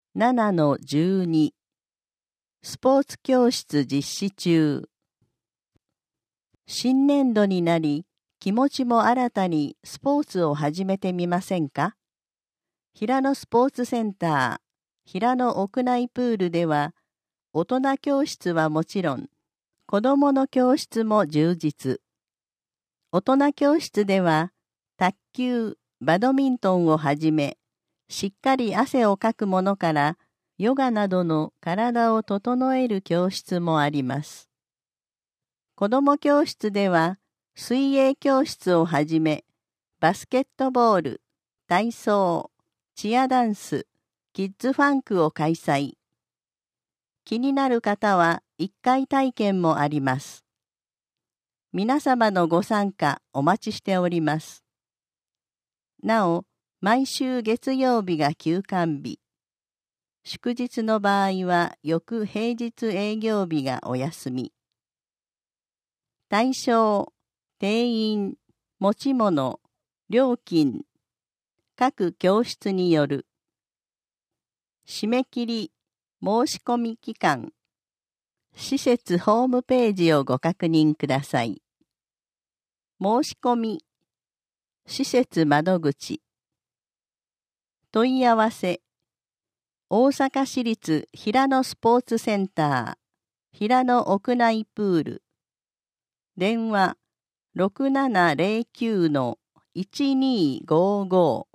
7-12 スポーツ教室実施中。新年度になり、気持ちも新たにスポーツを始めてみませんか？平野スポーツセンター、平野屋内プールでは、大人教室はもちろん、子どもの教室も充実。大人教室では、卓球、バドミントンをはじめ、しっかり汗をかくものから、ヨガなどの体を整える教室もあります。子ども教室では、水泳教室をはじめ、バスケットボール、体操、チアダンス、キッズファンクを開催。気になる方は1回体験もあります。皆様のご参加お待ちしております。なお、毎週月曜日が休館日。祝日の場合は翌平日営業日がお休み。対象、定員、持ち物、料金、各教室による。締め切り、申し込み期間、施設ホームページをご確認ください。申し込み、施設窓口、問い合わせ、大阪市立平野スポーツセンター、平野屋内プール、電話 6709-1255